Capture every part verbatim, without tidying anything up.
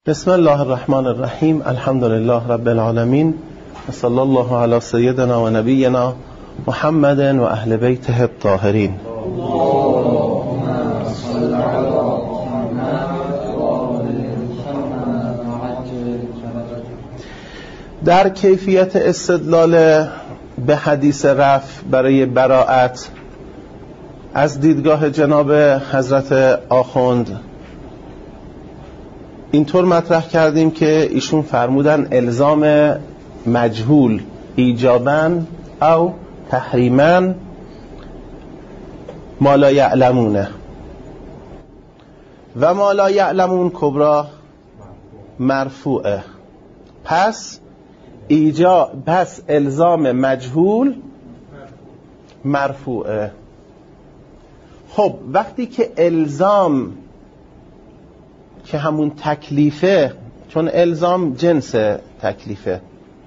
بسم الله الرحمن الرحیم. الحمد لله رب العالمین و صلی الله علی سیدنا و نبینا محمد و اهل بیته الطاهرین. در کیفیت استدلال به حدیث رفع برای براءت از دیدگاه جناب حضرت آخوند اینطور مطرح کردیم که ایشون فرمودن الزام مجهول ایجاباً او تحریماً ما لا یعلمونه و ما لا یعلمون کبرا مرفوعه. پس ایجا پس الزام مجهول مرفوعه. خب وقتی که الزام که همون تکلیفه، چون الزام جنس تکلیفه،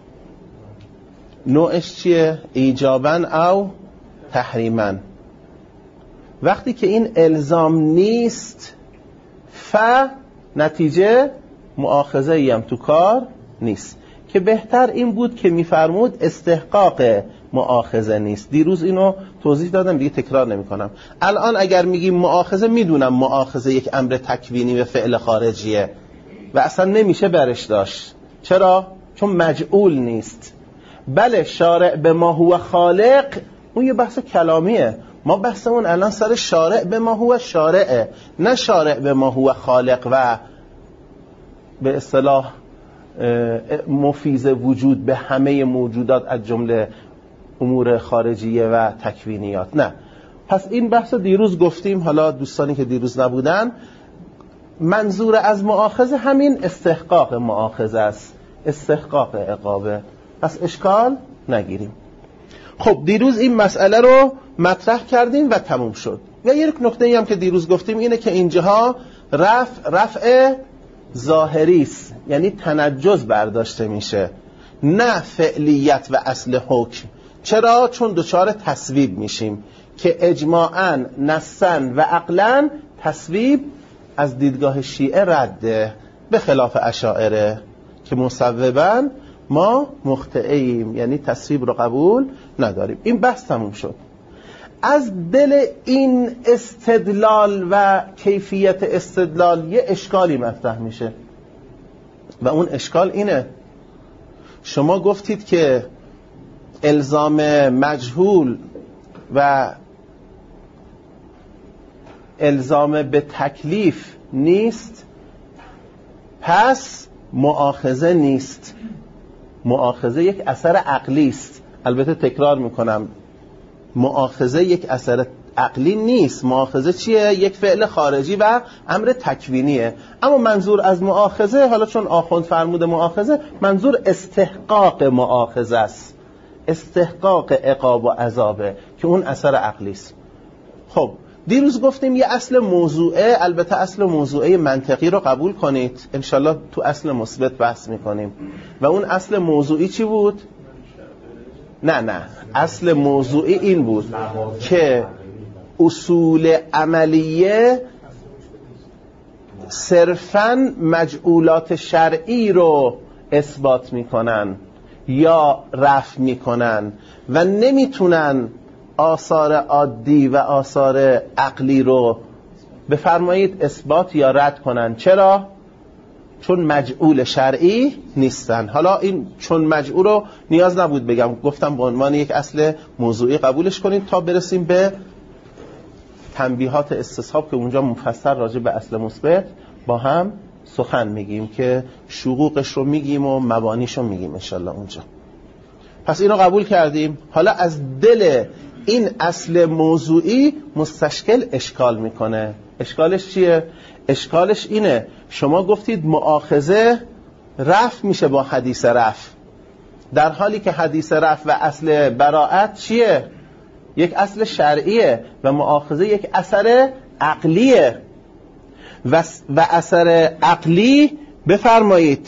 نوعش چیه؟ ایجاباً او تحریماً. وقتی که این الزام نیست ف نتیجه مؤاخذه ایم تو کار نیست، که بهتر این بود که میفرمود استحقاق مؤاخذه نیست. دیروز اینو توضیح دادم دیگه تکرار نمی کنم. الان اگر میگیم مؤاخذه، میدونم مؤاخذه یک امر تکوینی و فعل خارجیه و اصلا نمیشه برش داشت. چرا؟ چون مجعول نیست. بله شارع به ما هو خالق اون یه بحث کلامیه، ما بحثمون الان سر شارع به ما هو شارعه، نه شارع به ما هو خالق و به اصطلاح مفیض وجود به همه موجودات از جمله امور خارجیه و تکوینیات. نه. پس این بحث دیروز گفتیم. حالا دوستانی که دیروز نبودن، منظور از مؤاخذه همین استحقاق مؤاخذه است، استحقاق عقابه. پس اشکال نگیریم. خب دیروز این مسئله رو مطرح کردیم و تموم شد. و یک نکته ای هم که دیروز گفتیم اینه که اینجاها رفع رفع ظاهری است، یعنی تنجز برداشته میشه، نه فعلیت و اصل حکم. چرا؟ چون دچار تصویب میشیم که اجماعاً نصاً و عقلاً تصویب از دیدگاه شیعه رده، به خلاف اشاعره که مصوباً ما مخطئیم، یعنی تصویب رو قبول نداریم. این بحث تموم شد. از دل این استدلال و کیفیت استدلال یه اشکالی مطرح میشه و اون اشکال اینه: شما گفتید که الزام مجهول و الزام به تکلیف نیست، پس مؤاخذه نیست. مؤاخذه یک اثر عقلی است. البته تکرار میکنم، مؤاخذه یک اثر عقلی نیست. مؤاخذه چیه؟ یک فعل خارجی و امر تکوینیه. اما منظور از مؤاخذه، حالا چون آخوند فرموده مؤاخذه، منظور استحقاق مؤاخذه است، استحقاق عقاب و عذابه که اون اثر عقلی است. خب دیروز گفتیم یه اصل موضوعه، البته اصل موضوعه منطقی رو قبول کنید، انشالله تو اصل مثبت بحث میکنیم. و اون اصل موضوعی چی بود؟ نه نه اصل موضوعی این بود که اصول عملیه صرفاً مجعولات شرعی رو اثبات میکنن یا رفع میکنن و نمیتونن آثار عادی و آثار عقلی رو بفرمایید اثبات یا رد کنن. چرا؟ چون مجعول شرعی نیستن. حالا این چون مجعول رو نیاز نبود بگم، گفتم به عنوان یک اصل موضوعی قبولش کنید تا برسیم به تنبیهات استصحاب که اونجا مفصل راجع به اصل مثبت با هم سخن میگیم که شقوقش رو میگیم و مبانیش رو میگیم انشالله اونجا. پس اینو قبول کردیم. حالا از دل این اصل موضوعی مستشکل اشکال میکنه. اشکالش چیه؟ اشکالش اینه: شما گفتید مؤاخذه رفع میشه با حدیث رفع، در حالی که حدیث رفع و اصل براءت چیه؟ یک اصل شرعیه و مؤاخذه یک اثر عقلیه و, و اثر عقلی بفرمایید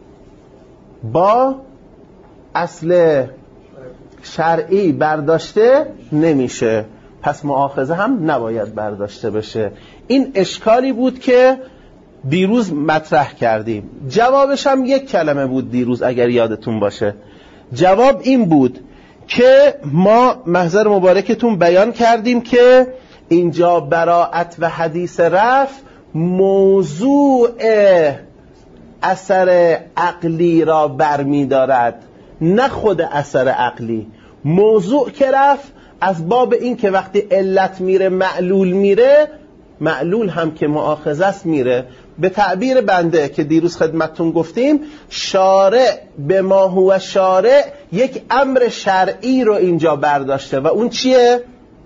با اصل شرعی برداشته نمیشه، پس مؤاخذه هم نباید برداشته بشه. این اشکالی بود که دیروز مطرح کردیم. جوابش هم یک کلمه بود دیروز اگر یادتون باشه. جواب این بود که ما محضر مبارکتون بیان کردیم که اینجا براءت و حدیث رفع موضوع اثر عقلی را برمی دارد، نه خود اثر عقلی. موضوع که رفت از باب این که وقتی علت میره معلول میره، معلول هم که مؤاخذه است میره. به تعبیر بنده که دیروز خدمتتون گفتیم، شارع به ما هو شارع یک امر شرعی رو اینجا برداشته و اون چیه؟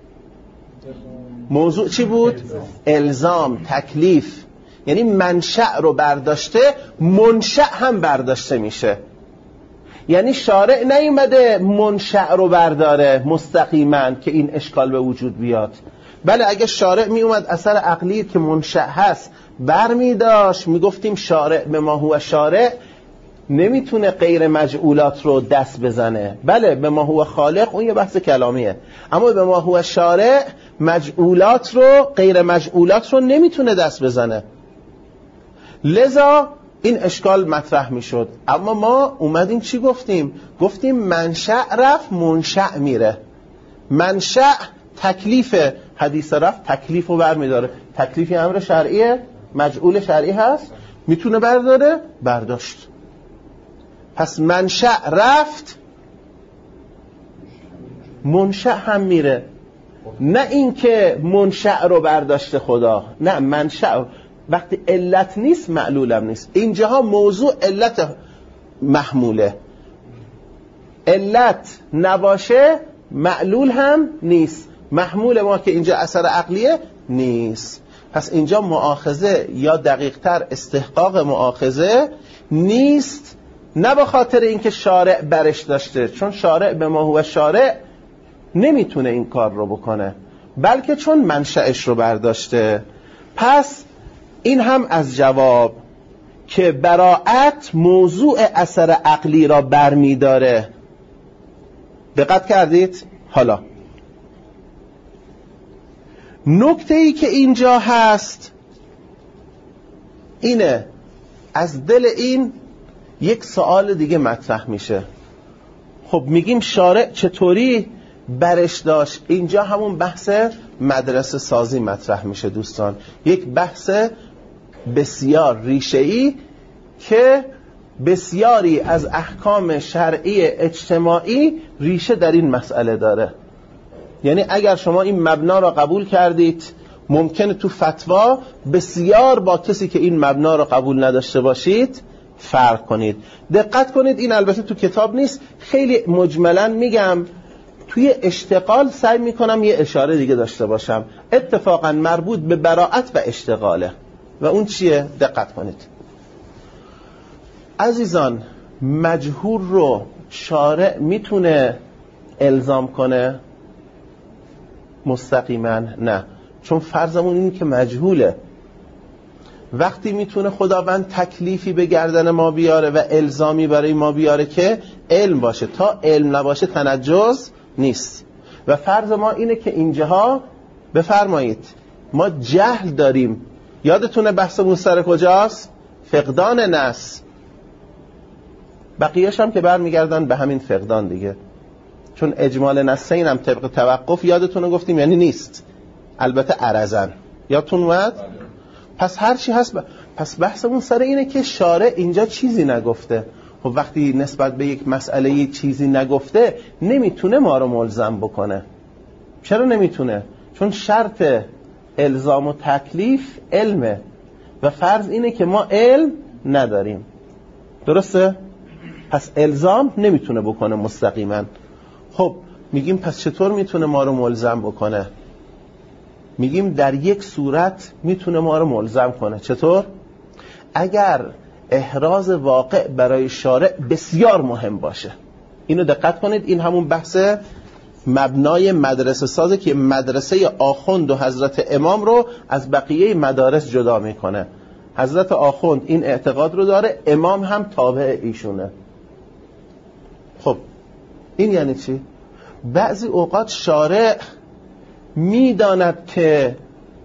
موضوع چی بود؟ الزام، تکلیف. یعنی منشأ رو برداشته، منشأ هم برداشته میشه. یعنی شارع نیومده منشأ رو برداره مستقیما که این اشکال به وجود بیاد. بله اگه شارع می اومد اثر عقلی که منشأ هست بر می داشت، می گفتیم شارع به ما هو شارع نمیتونه غیر مجعولات رو دست بزنه. بله به ما هو خالق اون یه بحث کلامیه، اما به ما هو شارع مجعولات رو، غیر مجعولات رو نمیتونه دست بزنه. لذا این اشکال مطرح می شد. اما ما اومدیم چی گفتیم؟ گفتیم منشأ رفت منشأ میره. منشأ تکلیف حدیث رفت تکلیف رو بر می داره. تکلیفی امر شرعیه، مجعول شرعی هست، میتونه برداره، برداشت. پس منشأ رفت منشأ هم میره. نه این که منشأ رو برداشته خدا، نه منشأ وقتی علت نیست معلولم نیست. اینجاها موضوع علت محموله، علت نباشه معلول هم نیست. محمول ما که اینجا اثر عقلیه نیست. پس اینجا مؤاخذه یا دقیق‌تر استحقاق مؤاخذه نیست، نه به خاطر اینکه شارع برش داشته، چون شارع به ما هو شارع نمیتونه این کار رو بکنه، بلکه چون منشأش رو برداشته. پس این هم از جواب که براءت موضوع اثر عقلی را برمی داره. دقت کردید؟ حالا نکته ای که اینجا هست اینه، از دل این یک سوال دیگه مطرح میشه. خب میگیم شارع چطوری برش داشت؟ اینجا همون بحث مدرسه سازی مطرح میشه دوستان، یک بحث بسیار ریشه‌ای که بسیاری از احکام شرعی اجتماعی ریشه در این مسئله داره. یعنی اگر شما این مبنا را قبول کردید، ممکنه تو فتوا بسیار با کسی که این مبنا را قبول نداشته باشید فرق کنید. دقت کنید، این البته تو کتاب نیست، خیلی مجملا میگم. توی اشتغال سعی میکنم یه اشاره دیگه داشته باشم، اتفاقا مربوط به براءت و اشتغاله. و اون چیه؟ دقت کنید عزیزان، مجهول رو شارع میتونه الزام کنه؟ مستقیما نه، چون فرضمون این که مجهوله. وقتی میتونه خداوند تکلیفی به گردن ما بیاره و الزامی برای ما بیاره که علم باشه، تا علم نباشه تنجز نیست. و فرض ما اینه که اینجاها بفرمایید ما جهل داریم. یادتونه بحثمون سر کجاست؟ فقدان نص. بقیه‌اش هم که برمیگردن به همین فقدان دیگه، چون اجمال نصین هم طبق توقف یادتونه گفتیم یعنی نیست، البته عرضن. یادتون اومد؟ پس هر چی هست ب... پس بحثمون سر اینه که شارع اینجا چیزی نگفته. خب وقتی نسبت به یک مسئله چیزی نگفته نمیتونه ما رو ملزم بکنه. چرا نمیتونه؟ چون شرط الزام و تکلیف علمه و فرض اینه که ما علم نداریم. درسته؟ پس الزام نمیتونه بکنه مستقیما. خب میگیم پس چطور میتونه ما رو ملزم بکنه؟ میگیم در یک صورت میتونه ما رو ملزم کنه. چطور؟ اگر احراز واقع برای شارع بسیار مهم باشه. اینو دقت کنید، این همون بحث مبنای مدرسه سازه که مدرسه آخوند و حضرت امام رو از بقیه مدارس جدا میکنه. حضرت آخوند این اعتقاد رو داره، امام هم تابع ایشونه. خب این یعنی چی؟ بعضی اوقات شارع میداند که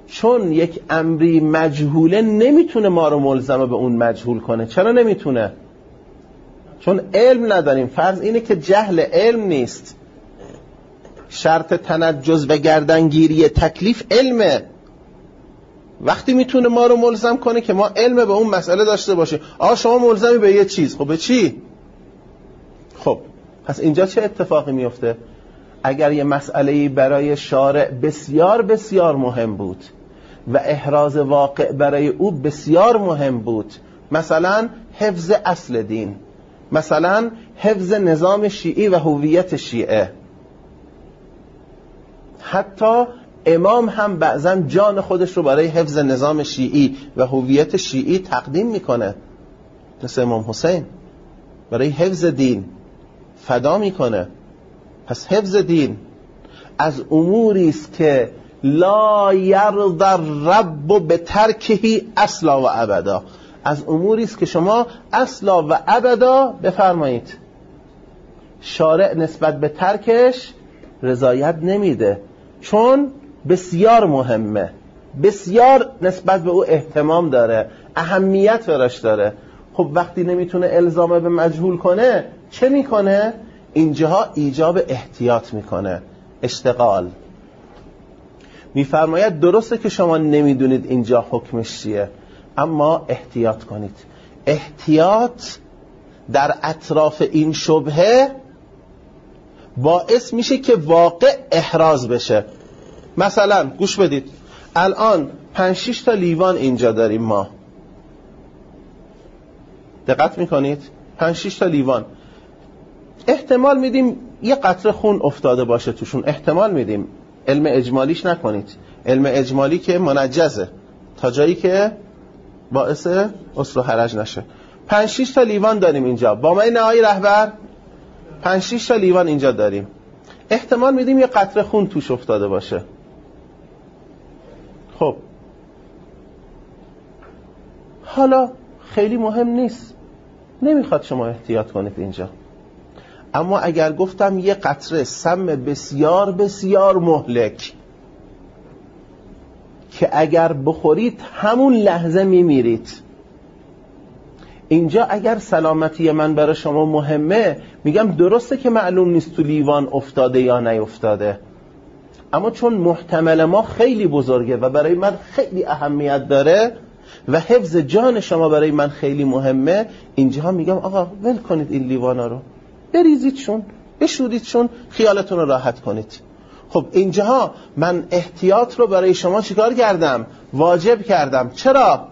چون یک امری مجهوله نمیتونه ما رو ملزم به اون مجهول کنه. چرا نمیتونه؟ چون علم نداریم. فرض اینه که جهل علم نیست. شرط تنجز و گردنگیری تکلیف علمه. وقتی میتونه ما رو ملزم کنه که ما علم به اون مسئله داشته باشه. آقا شما ملزمی به یه چیز، خب به چی؟ خب پس اینجا چه اتفاقی میفته؟ اگر یه مسئله‌ای برای شارع بسیار بسیار مهم بود و احراز واقع برای او بسیار مهم بود، مثلا حفظ اصل دین، مثلا حفظ نظام شیعی و هویت شیعه، حتی امام هم بعضا جان خودش رو برای حفظ نظام شیعی و هویت شیعی تقدیم میکنه، مثل امام حسین برای حفظ دین فدا میکنه. پس حفظ دین از اموری است که لا یرضی الرب به ترکه اصلا و ابدا، از اموری است که شما اصلا و ابدا بفرمایید شارع نسبت به ترکش رضایت نمیده، چون بسیار مهمه، بسیار نسبت به او اهتمام داره، اهمیت براش داره. خب وقتی نمیتونه الزام به مجهول کنه چه میکنه؟ اینجاها ایجاب احتیاط میکنه، اشتغال. میفرماید درسته که شما نمیدونید اینجا حکمش چیه، اما احتیاط کنید. احتیاط در اطراف این شبهه باعث میشه که واقع احراز بشه. مثلا گوش بدید، الان پنج شش تا لیوان اینجا داریم ما، دقت میکنید؟ پنج شش تا لیوان، احتمال میدیم یه قطره خون افتاده باشه توشون، احتمال میدیم، علم اجمالیش نکنید، علم اجمالی که منجزه تا جایی که باعث اصل و حرج نشه. پنج شش تا لیوان داریم اینجا، با من نهایی رهبر پنج شش تا لیوان اینجا داریم، احتمال میدیم یه قطره خون توش افتاده باشه. خب حالا خیلی مهم نیست، نمیخواد شما احتیاط کنید اینجا، اما اگر گفتم یه قطره سم بسیار بسیار مهلک که اگر بخورید همون لحظه میمیرید، اینجا اگر سلامتی من برای شما مهمه، میگم درسته که معلوم نیست تو لیوان افتاده یا نیفتاده، اما چون محتمل ما خیلی بزرگه و برای من خیلی اهمیت داره و حفظ جان شما برای من خیلی مهمه، اینجا میگم آقا ول کنید این لیوانا رو، بریزیدشون، بشوریدشون، خیالتون رو راحت کنید. خب اینجاها من احتیاط رو برای شما چیکار کردم؟ واجب کردم. چرا؟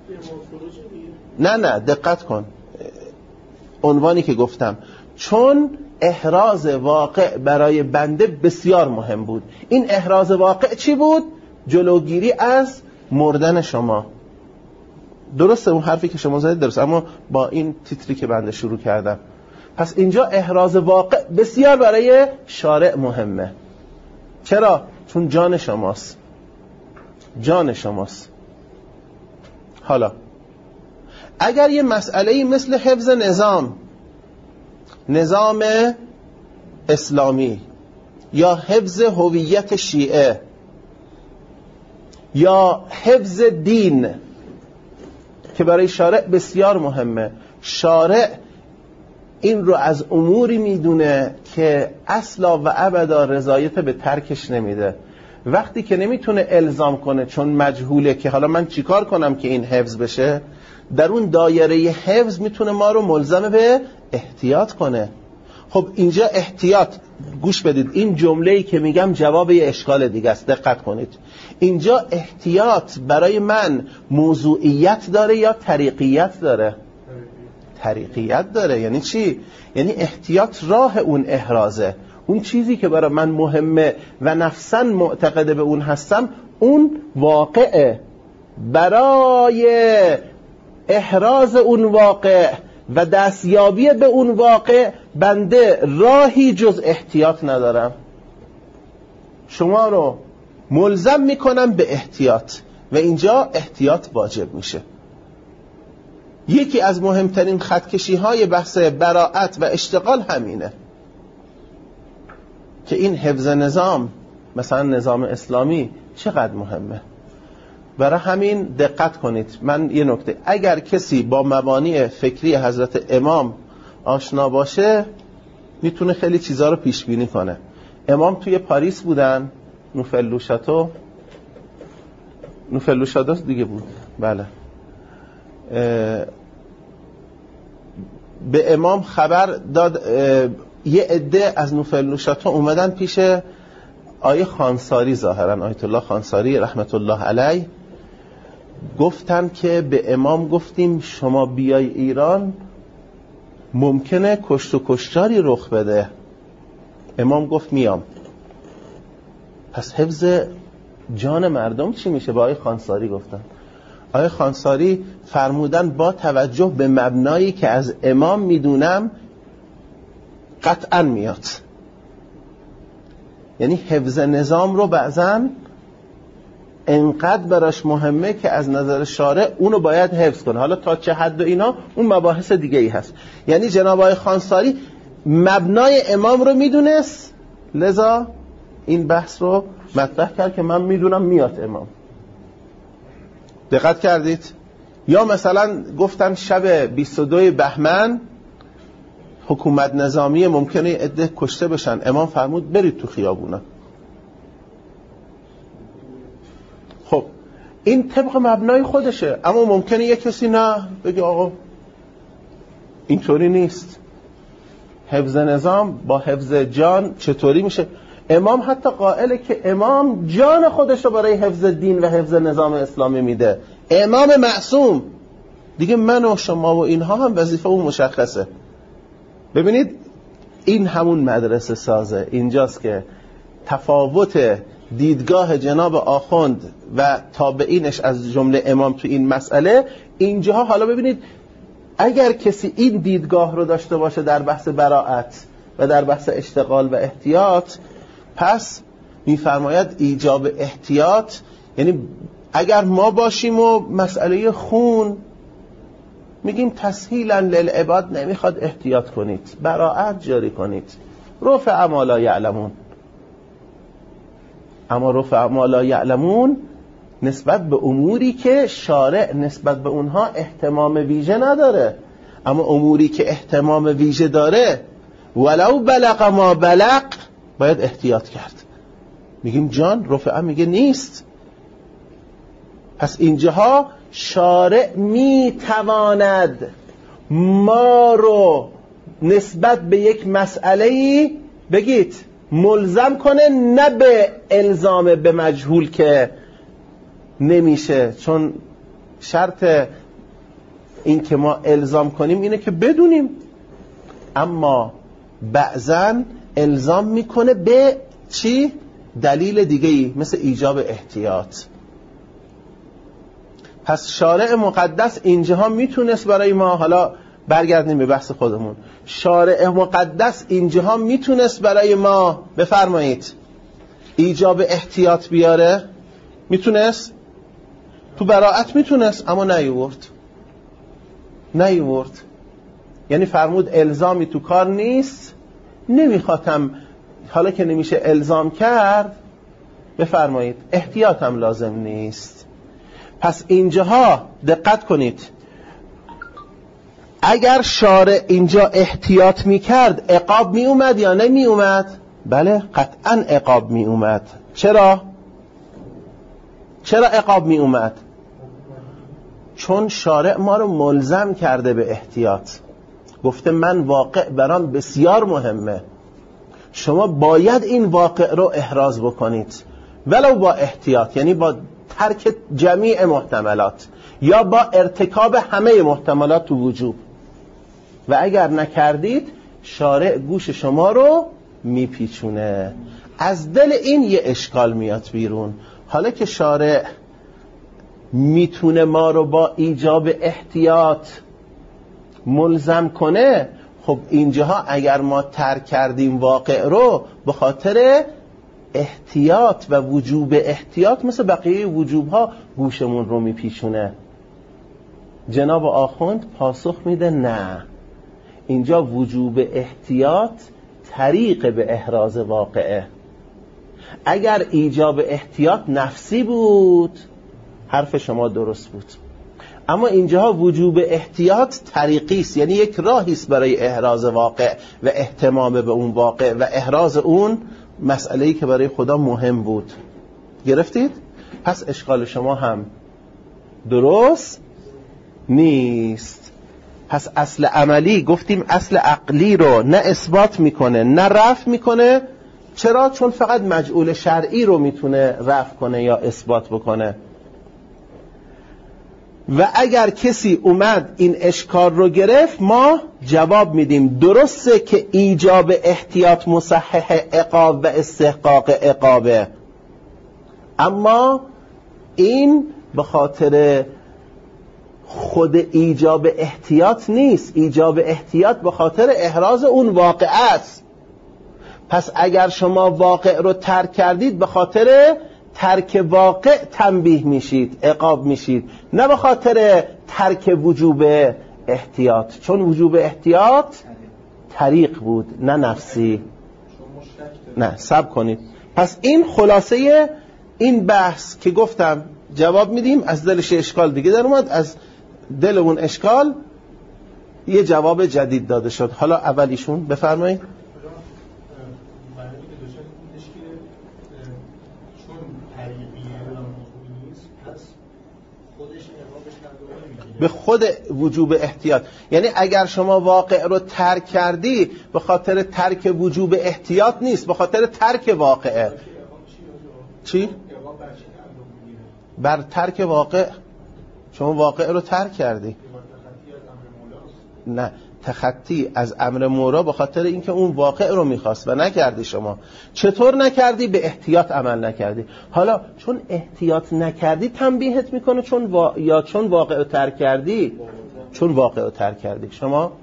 نه نه دقت کن عنوانی که گفتم، چون احراز واقع برای بنده بسیار مهم بود. این احراز واقع چی بود؟ جلوگیری از مردن شما. درسته اون حرفی که شما زدید درست، اما با این تیتری که بنده شروع کردم. پس اینجا احراز واقع بسیار برای شارع مهمه. چرا؟ چون جان شماست، جان شماست. حالا اگر یه مسئله‌ای مثل حفظ نظام نظام اسلامی یا حفظ هویت شیعه یا حفظ دین که برای شارع بسیار مهمه، شارع این رو از اموری میدونه که اصلا و ابدا رضایت به ترکش نمیده. وقتی که نمیتونه الزام کنه چون مجهوله که حالا من چیکار کنم که این حفظ بشه، در اون دایره حفظ میتونه ما رو ملزم به احتیاط کنه. خب اینجا احتیاط، گوش بدید، این جمله‌ای که میگم جواب یه اشکال دیگه است، دقت کنید. اینجا احتیاط برای من موضوعیت داره یا طریقیت داره؟ طریقیت داره. یعنی چی؟ یعنی احتیاط راه اون احرازه، اون چیزی که برای من مهمه و نفساً معتقد به اون هستم، اون واقعه. برای احراز اون واقع و دستیابی به اون واقع بنده راهی جز احتیاط ندارم. شما رو ملزم میکنم به احتیاط و اینجا احتیاط واجب میشه. یکی از مهمترین خطکشی های بحث براءت و اشتغال همینه که این حفظ نظام، مثلا نظام اسلامی چقدر مهمه. برای همین دقت کنید. من یه نکته، اگر کسی با مبانی فکری حضرت امام آشنا باشه میتونه خیلی چیزا رو پیش بینی کنه. امام توی پاریس بودن، نوفل شاتو نوفل شاتو دیگه بود، بله. به امام خبر داد، یه عده از نوفل شاتو اومدن پیش آیه خانساری، ظاهرا آیت الله خانساری رحمت الله علیه، گفتن که به امام گفتیم شما بیای ایران ممکنه کشت و کشتاری رخ بده. امام گفت میام. پس حفظ جان مردم چی میشه؟ با آیه خانساری گفتن. آیه خانساری فرمودن با توجه به مبنایی که از امام میدونم قطعا میاد. یعنی حفظ نظام رو بعضن انقدر براش مهمه که از نظر شارع اونو باید حفظ کنه. حالا تا چه حد و اینا اون مباحث دیگه ای هست. یعنی جناب آقای خانساری مبنای امام رو میدونست، لذا این بحث رو مطرح کرد که من میدونم میاد امام. دقت کردید؟ یا مثلا گفتن شب بیست و دو بهمن حکومت نظامی ممکنه عده کشته بشن، امام فرمود برید تو خیابونا. خب این طبق مبنای خودشه، اما ممکنه یک کسی نه بگه آقا اینطوری نیست. حفظ نظام با حفظ جان چطوری میشه؟ امام حتی قائله که امام جان خودش رو برای حفظ دین و حفظ نظام اسلامی میده. امام معصوم دیگه، من و شما و اینها هم وظیفه اون مشخصه. ببینید این همون مدرسه سازه. اینجاست که تفاوت دیدگاه جناب آخوند و تابعینش از جمله امام تو این مسئله اینجاها. حالا ببینید اگر کسی این دیدگاه رو داشته باشه در بحث براءت و در بحث اشتغال و احتیاط، پس میفرماید ایجاب احتیاط، یعنی اگر ما باشیم و مسئله خون میگیم تسهیلا للعباد نمیخواد احتیاط کنید، براءت جاری کنید، رفع ما لا یعلمون. اما رفع ما لا یعلمون نسبت به اموری که شارع نسبت به اونها اهتمام ویژه نداره، اما اموری که اهتمام ویژه داره ولو بلغ ما بلغ باید احتیاط کرد. میگیم جان رفع، میگه نیست. پس اینجاها شارع میتواند ما رو نسبت به یک مسئله‌ای بگید ملزم کنه، نه به الزام به مجهول که نمیشه، چون شرط این که ما الزام کنیم اینه که بدونیم، اما بعضن الزام میکنه به چی؟ دلیل دیگه‌ای مثل ایجاب احتیاط. پس شارع مقدس اینجاها میتونست برای ما، حالا برگردیم به بحث خودمون، شارع مقدس اینجاها میتونست برای ما بفرمایید ایجاب احتیاط بیاره، میتونست تو براءت میتونست، اما نیورد نیورد یعنی فرمود الزامی تو کار نیست، نمیخواتم، حالا که نمیشه الزام کرد بفرمایید احتیاط هم لازم نیست. پس اینجاها دقت کنید، اگر شارع اینجا احتیاط میکرد عقاب میومد یا نمیومد؟ بله قطعا عقاب میومد. چرا؟ چرا عقاب میومد؟ چون شارع ما رو ملزم کرده به احتیاط، گفته من واقع برام بسیار مهمه، شما باید این واقع رو احراز بکنید ولو با احتیاط، یعنی با ترک جمیع محتملات یا با ارتکاب همه محتملات تو وجوب، و اگر نکردید شارع گوش شما رو میپیچونه. از دل این یه اشکال میاد بیرون. حالا که شارع میتونه ما رو با ایجاب احتیاط ملزم کنه، خب اینجاها اگر ما ترک کردیم واقع رو به خاطر احتیاط و وجوب احتیاط، مثل بقیه وجوب ها گوشمون رو میپیچونه. جناب آخوند پاسخ میده نه، اینجا وجوب احتیاط طریق به احراز واقعه. اگر ایجاب احتیاط نفسی بود حرف شما درست بود. اما اینجاها وجوب احتیاط طریقی است، یعنی یک راهی است برای احراز واقع و اهتمام به اون واقع و احراز اون مسئله‌ای که برای خدا مهم بود. گرفتید؟ پس اشکال شما هم درست نیست. پس اصل عملی گفتیم اصل عقلی رو نه اثبات میکنه نه رفع میکنه. چرا؟ چون فقط مجعول شرعی رو میتونه رفع کنه یا اثبات بکنه. و اگر کسی اومد این اشکال رو گرفت، ما جواب میدیم درسته که ایجاب احتیاط مصحح عقاب و استحقاق عقابه، اما این به خاطر خود ایجاب احتیاط نیست. ایجاب احتیاط به خاطر احراز اون واقع است. پس اگر شما واقع رو ترک کردید، به خاطر ترک واقع تنبیه میشید، عقاب میشید، نه به خاطر ترک وجوب احتیاط، چون وجوب احتیاط طریق بود نه نفسی. نه صبر کنید. پس این خلاصه این بحث که گفتم جواب میدیم. از دلش اشکال دیگه در اومد، از دل اون اشکال یه جواب جدید داده شد. حالا اولیشون بفرمایید. به خود وجوب احتیاط، یعنی اگر شما واقع رو ترک کردی به خاطر ترک وجوب احتیاط نیست، به خاطر ترک واقعه. چی؟ بر ترک واقع. شما واقع رو ترک کردی. نه، تخطی از امر مورا به خاطر اینکه اون واقع رو میخواست و نکردی. شما چطور نکردی؟ به احتیاط عمل نکردی. حالا چون احتیاط نکردی تنبیهت میکنه چون وا... یا چون واقع رو ترک کردی؟ چون واقع رو ترک کردی. شما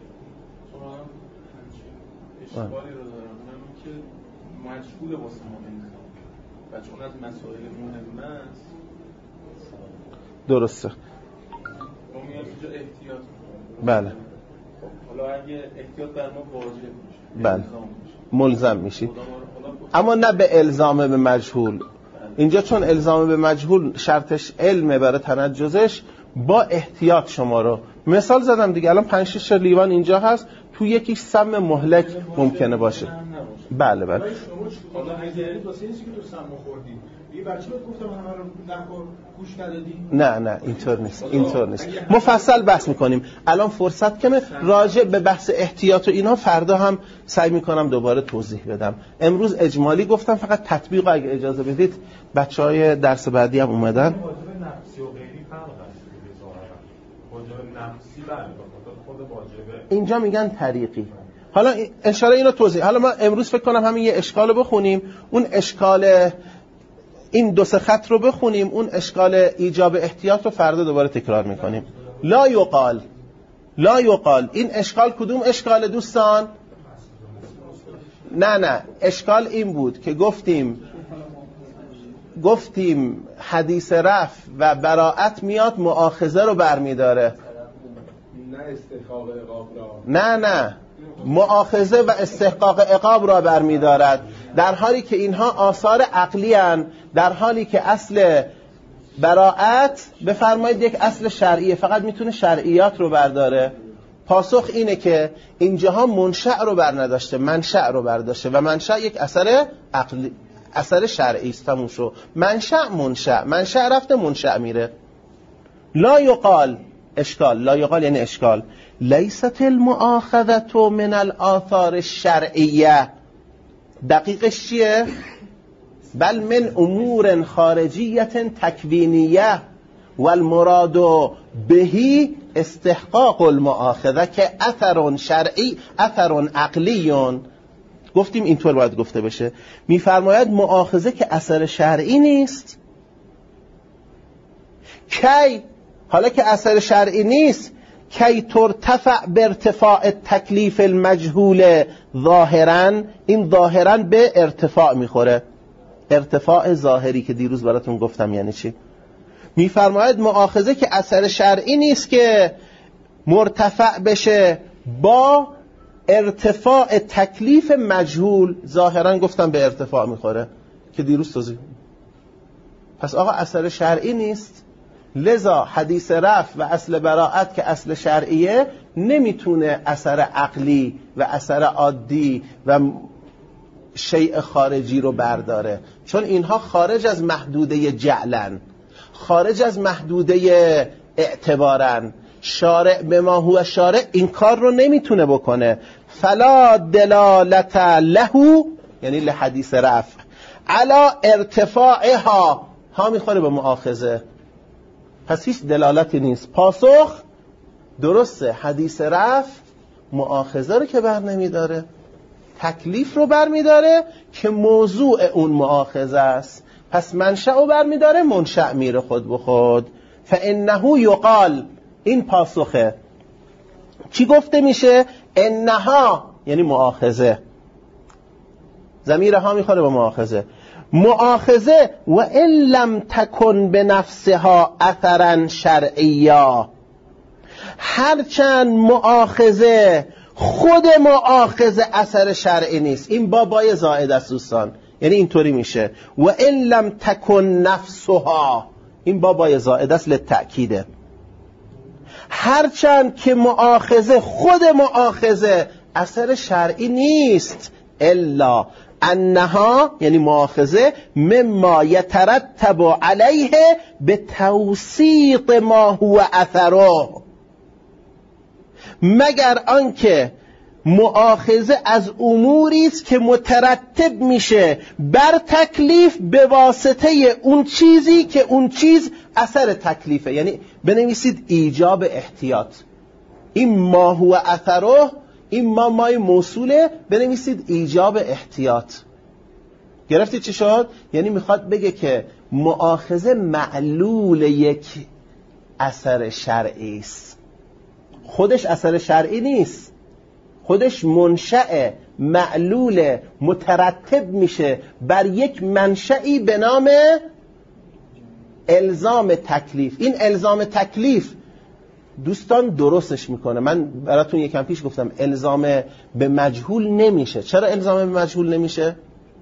اشکالی رو دارم، اونم که مشغول واسه ما انسان و چون از مسائل مهم است. درسته. ما میاد اینجا احتیاط. بله. حالا اگه احتیاط بر ما واجب میشه، بله، ملزم میشید، اما نه به الزام به مجهول. اینجا چون الزام به مجهول شرطش علمه برای تنجزش، با احتیاط شما رو مثال زدم دیگه. الان پنج شش لیوان اینجا هست، تو یکیش سم مهلک ممکنه باشه. بله بله. حالا اگه واسه اینکه تو سم خوردی یه بچه بهت گفتم همه رو نخور، گوش ندادی؟ نه نه اینطور نیست، اینطور نیست. مفصل بحث میکنیم. الان فرصت کمه، راجع به بحث احتیاط و اینا فردا هم سعی میکنم دوباره توضیح بدم. امروز اجمالی گفتم، فقط تطبیق اگه اجازه بدید. بچهای درس بعدی هم اومدن. واجب نفسی و غیری فرق هست. واجب نفسی بله، بخاطر خود واجبه. اینجا میگن طریقی. حالا اشاره اینو توضیح. حالا ما امروز فکر کنم همین یه اشکال رو بخونیم، اون اشکال این دو سه خط رو بخونیم، اون اشکال ایجاب احتیاط رو فردا دوباره تکرار میکنیم. لا یقال، لا یقال. این اشکال کدوم اشکال دوستان؟ نه نه، اشکال این بود که گفتیم گفتیم حدیث رفع و براءت میاد مؤاخذه رو برمیداره. نه استحقاق عقاب را. نه نه، مؤاخذه و استحقاق عقاب را برمیدارد، در حالی که اینها آثار عقلی هستند، در حالی که اصل براءت بفرمایید یک اصل شرعیه، فقط میتونه شرعیات رو برداره. پاسخ اینه که اینجاها منشأ رو بر نداشته، منشأ رو برداشته و منشأ یک اثر عقلی، اثر شرعی است. تموم شو. منشأ منشأ منشأ رفته، منشأ میره. لا یقال، اشکال. لا یقال یعنی اشکال. لیست المؤاخذة من الآثار الشرعیه. دقیقش چیه؟ بل من امور خارجیه تکوینیه والمراد بهی استحقاق المؤاخذه که اثر شرعی اثر عقلی. گفتیم اینطور باید گفته بشه. میفرماید مؤاخذه که اثر شرعی نیست. کی؟ حالا که اثر شرعی نیست، کی ترتفع به ارتفاع تکلیف المجهول ظاهرا. این ظاهرا به ارتفاع میخوره، ارتفاع ظاهری که دیروز براتون گفتم یعنی چی. میفرماید مؤاخذه که اثر شرعی نیست که مرتفع بشه با ارتفاع تکلیف مجهول. ظاهرا گفتم به ارتفاع میخوره که دیروز توضیح. پس آقا اثر شرعی نیست، لذا حدیث رفع و اصل براءت که اصل شرعیه نمیتونه اثر عقلی و اثر عادی و شیء خارجی رو برداره، چون اینها خارج از محدوده جعلن، خارج از محدوده اعتبارن. شارع به ما هو شارع این کار رو نمیتونه بکنه. فلا دلالت له، یعنی لحدیث رفع، علا ارتفاعها، ها میخوره به مؤاخذه، پس هیچ دلالتی نیست. پاسخ درسته، حدیث رفع مؤاخذه رو که بر نمیداره، تکلیف رو بر میداره که موضوع اون مؤاخذه است، پس منشأ رو بر میداره، منشأ میره خود به خود. فانه یقال، این پاسخه. چی گفته میشه؟ انها یعنی مؤاخذه، ضمیر ها میخوره به مؤاخذه. مؤاخذه و ان لم تکن بنفسها اثرا شرعیا، هرچند مؤاخذه خود مؤاخذه اثر شرعی نیست. این بابای زائد است دوستان، یعنی اینطوری میشه و ان لم تکن نفسها، این بابای زائد است للتأکیده. هرچند که مؤاخذه خود مؤاخذه اثر شرعی نیست، الا انها یعنی مؤاخذه مما یترتب علیه به توسیط ما هو اثره، مگر آنکه مؤاخذه از اموری است که مترتب میشه بر تکلیف به واسطه اون چیزی که اون چیز اثر تکلیفه. یعنی بنویسید ایجاب احتیاط، این ما هو اثره، این ما مای موصوله، بنویسید ایجاب احتیاط. گرفتید چی شد؟ یعنی میخواد بگه که مؤاخذه معلول یک اثر شرعی است، خودش اثر شرعی نیست، خودش منشأ معلول مترتب میشه بر یک منشئی به نام الزام تکلیف. این الزام تکلیف دوستان درستش میکنه. من براتون یکم پیش گفتم الزام به مجهول نمیشه. چرا الزام به مجهول نمیشه؟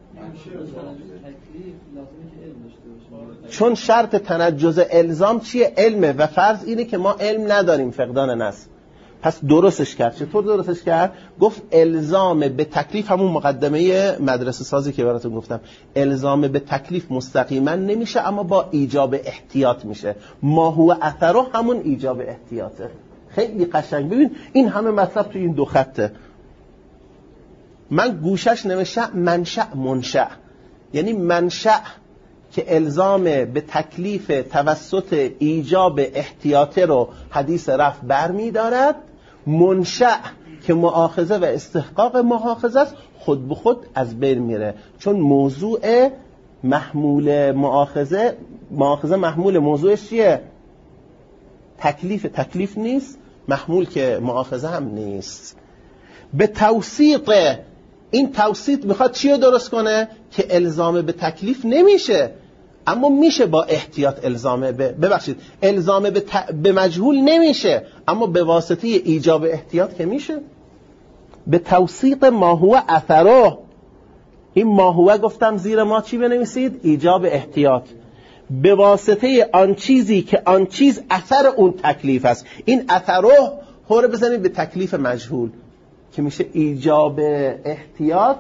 چون شرط تنجز الزام چیه؟ علمه و فرض اینه که ما علم نداریم، فقدان نص. پس درستش کرد. چطور درستش کرد؟ گفت الزام به تکلیف، همون مقدمه مدرسه سازی که براتون گفتم، الزام به تکلیف مستقیما نمیشه اما با ایجاب احتیاط میشه. ما هو اثره همون ایجاب احتیاطه. خیلی قشنگ. ببین این همه مطلب تو این دو خطه. من گوشش نوشته منشأ منشأ، یعنی منشأ که الزام به تکلیف توسط ایجاب احتیاطه رو حدیث رفع برمی دارد، منشأ که مؤاخذه و استحقاق مؤاخذه است خود به خود از بین میره، چون موضوع محمول مؤاخذه مؤاخذه محمول موضوعش چیه؟ تکلیف. تکلیف نیست، محمول که مؤاخذه هم نیست. به توسیط، این توسیط میخواد چی رو درست کنه؟ که الزام به تکلیف نمیشه اما میشه با احتیاط الزام به ببخشید الزام به, ت... به مجهول نمیشه اما به واسطه ایجاب احتیاط که میشه. به توسیق ما هو اثره، این ما هو گفتم زیر ما چی بنویسید؟ ایجاب احتیاط. به واسطه آن چیزی که آن چیز اثر اون تکلیف است. این اثره هوره بزنید به تکلیف مجهول که میشه ایجاب احتیاط،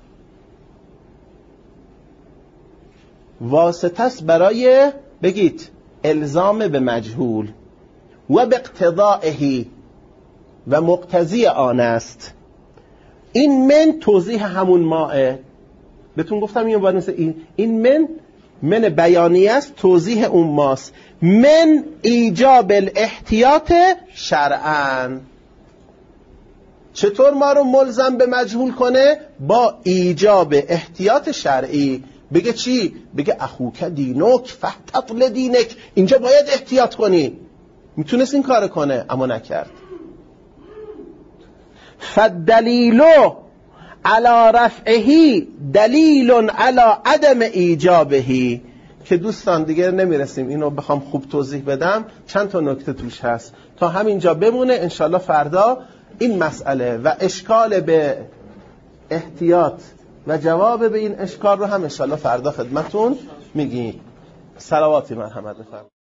واسطه است برای بگید الزام به مجهول و به اقتضائه و مقتضی آن است. این من توضیح همون ماه. بهتون گفتم این باید مثل این این من من بیانیه است، توضیح اون ماست. من ایجاب الاحتیاط شرعاً. چطور ما رو ملزم به مجهول کنه؟ با ایجاب احتیاط شرعی. بگه چی؟ بگه اخوک دینک فاحتط دینک، اینجا باید احتیاط کنی. میتونست این کار کنه اما نکرد. فالدلیل علی رفعه دلیل علی عدم ایجابه. که دوستان دیگه نمیرسیم اینو بخوام خوب توضیح بدم، چند تا نکته توش هست. تا همینجا بمونه، انشالله فردا این مسئله و اشکال به احتیاط و جواب به این اشکال رو هم انشالله فردا خدمتون میگیم. صلواتی مرحمت بفرمایید.